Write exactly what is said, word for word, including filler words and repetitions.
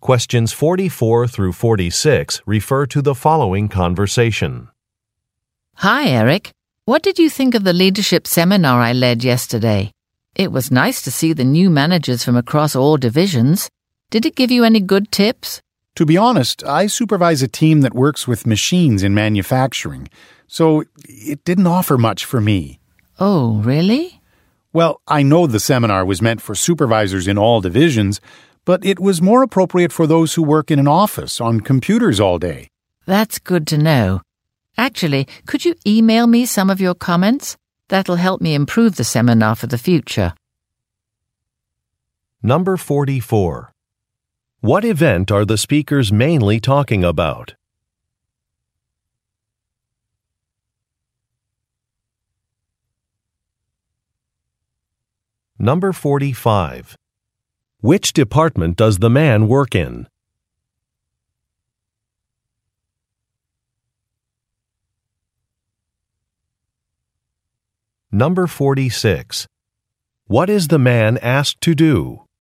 Questions forty-four through forty-six refer to the following conversation. Hi, Eric. What did you think of the leadership seminar I led yesterday? It was nice to see the new managers from across all divisions. Did it give you any good tips? To be honest, I supervise a team that works with machines in manufacturing, so it didn't offer much for me. Oh, really? Well, I know the seminar was meant for supervisors in all divisions, but it was more appropriate for those who work in an office on computers all day. That's good to know. Actually, could you email me some of your comments? That'll help me improve the seminar for the future. Number forty-four. What event are the speakers mainly talking about? Number forty-five. Which department does the man work in? Number forty-six. What is the man asked to do?